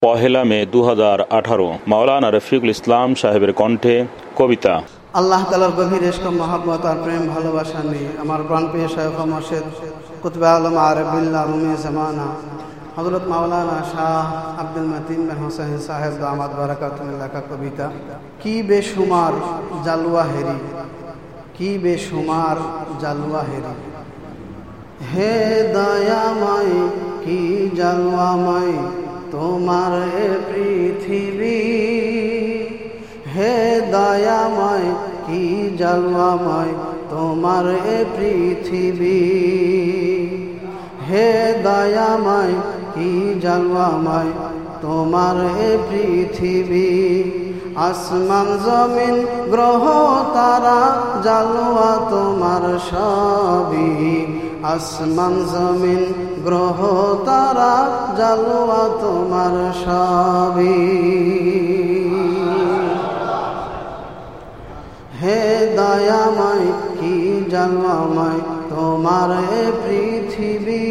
পহেলা মে 2018 মাওলানা রফিকুল ইসলাম সাহেবের কণ্ঠে কবিতা। আল্লাহ তাআলার গভীর ইশক মহব্বত আর প্রেম ভালোবাসা নিয়ে আমার প্রাণপ্রিয় শায়খ মুর্শিদ কুতুবে আলম আরিফ বিল্লাহ রুমি জামানা হযরত মাওলানা শাহ আব্দুল মতিন বিন হোসেন সাহেব দামাত বারাকাতুহুর লেখা কবিতা। কি বেশুমার জালওয়া হেরি, কি বেশুমার জালওয়া হেরি, হে দয়াময় কি জালওয়াময় তোমার এ পৃথিবী, হে দয়াময় কি জালওয়াময় তোমার এ পৃথিবী, হে দয়াময় কি জালওয়াময় তোমার এ পৃথিবী। আসমান জমিন গ্রহ তারা জালওয়া তোমার সবই, আসমান জমিন গ্রহ তারা জালওয়া তোমার সবই। হে দয়াময় কি জালওয়াময় তোমার এ পৃথিবী,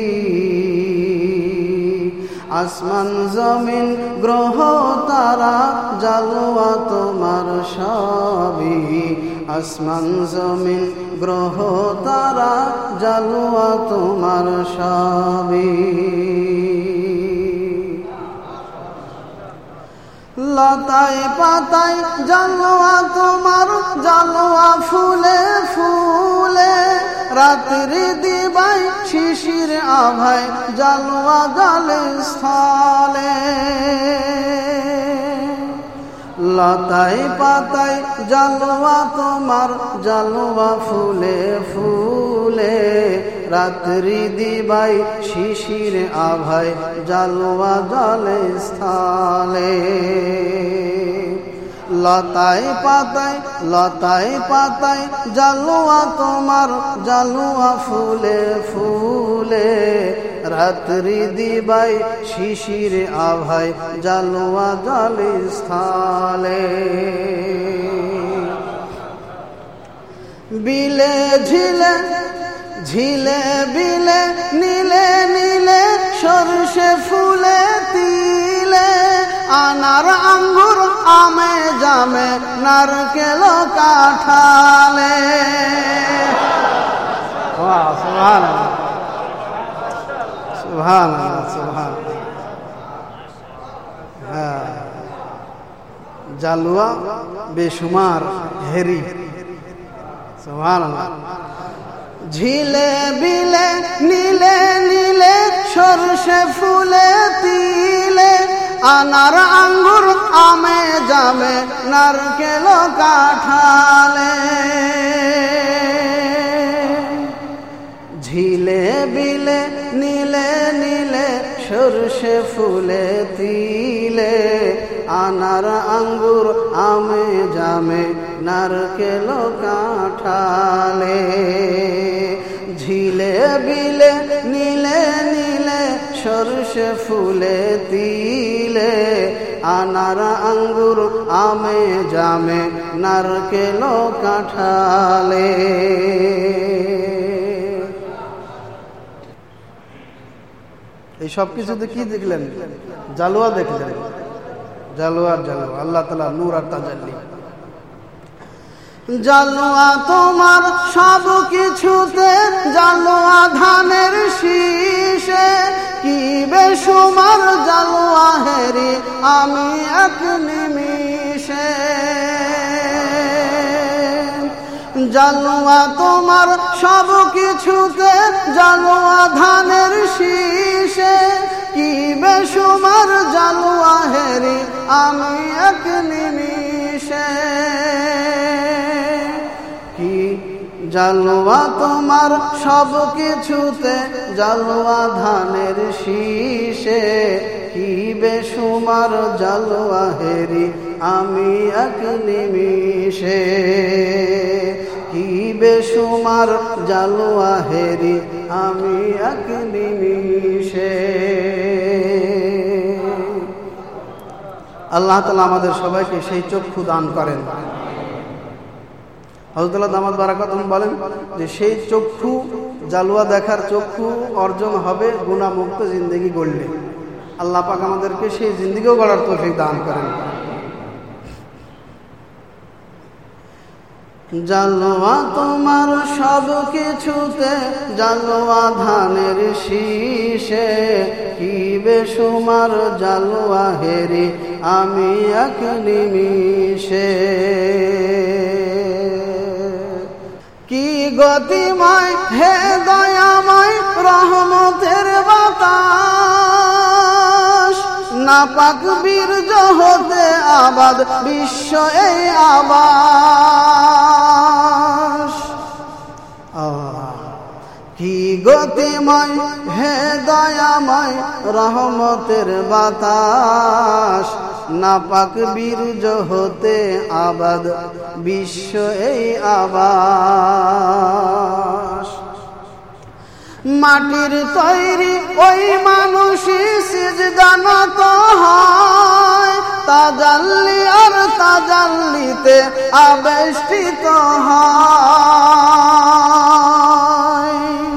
আসমান জমিন গ্রহ তারা জালওয়া তোমার সবই, আসমান জমিন গ্রহ তারা জালওয়া তোমার সবই। লতায় পাতায় জালওয়া তোমার, জালওয়া ফুলে ফুলে, রাত্রি দিবাই শিশির আভায় জালওয়া জলে স্থলে। লতায় পাতায় জালওয়া তোমার, জালওয়া ফুলে ফুলে, রাত্রি দিবাই শিশির আভায় জালওয়া জলে স্থলে। লতায় পাতায়, লতায় পাতায় জালওয়া তোমার, জালওয়া ফুলে ফুলে, রাত্রি দিবাই শিশির আভায় জালওয়া জলে স্থলে। বিলে ঝিলে ঝিলে বিলে নীলে নীলে, সরষে ফুলে তিলে, আনার আঙ্গুর আমে জামে নারকেল কাঁঠালে। সুবহানাল্লাহ সুবহানাল্লাহ সুবহানাল্লাহ। হ্যাঁ, জালওয়া বেশুমার হেরি। সুবহানাল্লাহ। ঝিলে বিলে নীলে নীলে, সরষে ফুলে তিলে, আনার আঙ্গুর আমে জামে নারকেল কাঁঠালে। ঝিলে বিলে নীলে নীলে, সরষে ফুলে তিলে, আনার আঙ্গুর আমে জামে নারকেল কাঁঠালে। ঝিলে বিলে নীলে নীলে, সরষে ফুলে তিলে, আনার আঙ্গুর আমে জামে নারকেল কাঁঠালে। এই সব কিছুতে কি দেখলেন? জালওয়া দেখলেন। জালওয়া জালওয়া আল্লাহ তাআলা নূর আর তাজাল্লি। জালওয়া তোমার সব কিছুতে, জালওয়া ধানের শীষে, কি বেশুমার জালওয়া হেরি আমি এক নিমিষে। জালওয়া তোমার সব কিছুতে, জালওয়া ধানের শীষে, কি বেশুমার জালওয়া হেরি আমি এক নিমিষে। কি জালওয়া তোমার সব কিছুতে, জালওয়া ধানের শীষে, কি বেশুমার জালওয়া হেরি আমি এক নিমিষে। কি বেশুমার জালওয়া হেরি আমি এক নিমিষে। আল্লাহ তাআলা আমাদের সবাইকে সেই চক্ষু দান করেন। হযরত দামাত বারাকাতুহু বলেন যে সেই চক্ষু জালওয়া দেখার চক্ষু অর্জন হবে গুনাহমুক্ত জিন্দেগি গড়লে। আল্লাহ পাক আমাদেরকে সেই জিন্দেগিও গড়ার তৌফিক দান করেন। জালোয়া তোমার সব কিছুতে, জালোয়া ধানের শীষে, কি বেসুমার জালোয়া হেরি আমি এক নিমিষে। কি গতিময় হে দয়াময় রহমতের বাতাস, নাপাক বীর্য হতে আবাদ বিশ্ব এই আবাস। কি গতিময় হে দয়াময় রহমতের বাতাস, নাপাক বীর্য হতে আবাদ বিশ্ব এই আবাস। মাটির তৈরি ওই মানুষই সিজদানত হয়, তাজাল্লি আর তাজাল্লিতে আবেষ্টিত হয়।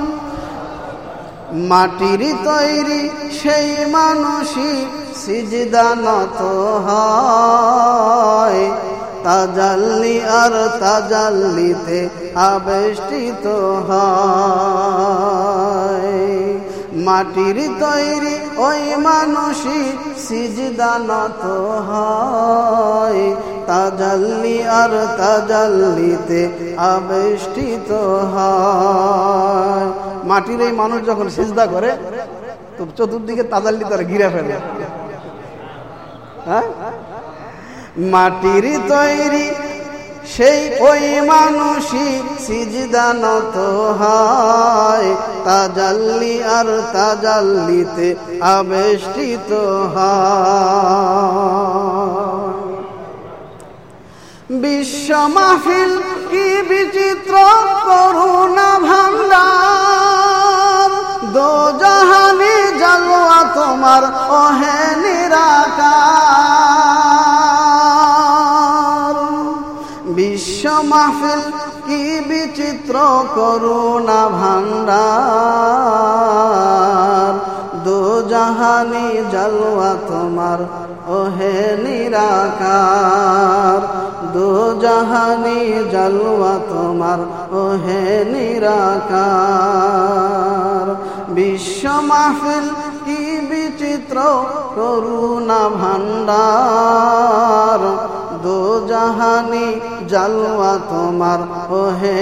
মাটির তৈরি সেই মানুষই সিজদানত হয়, তাজাল্লি আর তাজাল্লিতে আবেষ্টিত হয়। মাটির তৈরি ওই মানুষই সিজদানত হয়, তাজাল্লি আর তাজাল্লিতে আবেষ্টিত হয়। মাটির এই মানুষ যখন সিজদা করে তো চতুর্দিকে তাজাল্লি তারা ঘিরে ফেলে। হ্যাঁ, মাটির তৈরি সেই ওই মানুষই সিজদানত হয়, তাজাল্লি আর তাজাল্লিতে আবেষ্টিত হয়। বিশ্ব মাহফিল কি বিচিত্র করুণা ভান্ডার, দোজাহানি জালোয়া তোমার ওহে নিরাকার। বিশ্ব মাহফিল কি বিচিত্র করুণা ভান্ডার, দোজাহানি জালোয়া তোমার ওহে নিরাকার। দোজাহানি জালোয়া তোমার ওহে নিরাকার। বিশ্ব মাহফিল কি বিচিত্র করুণা ভান্ডার, দোজাহানি জালোয়া তোমার ওহে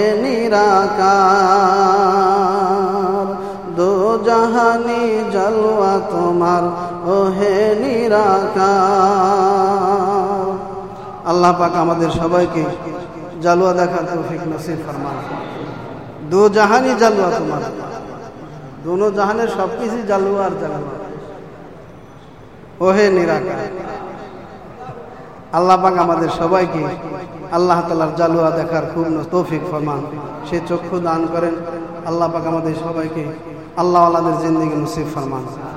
নিরাকার। দোজাহানি জালোয়া তোমার ওহে নিরাকার। আল্লাহ পাক আমাদের সবাইকে জালোয়া দেখার তৌফিক নসিব ফরমান। দোজাহানি জালোয়া তোমার, দোনো জাহানের সবকিছু জালোয়া আর জালোয়া ওহে নিরাকার। আল্লাহ পাক আমাদের সবাইকে আল্লাহ তাআলার জালোয়া দেখার খুব তৌফিক ফরমান, সে চক্ষু দান করেন। আল্লাহ পাক আমাদের সবাইকে আল্লাহ ওয়ালাদের জিন্দেগি নসিব ফরমান।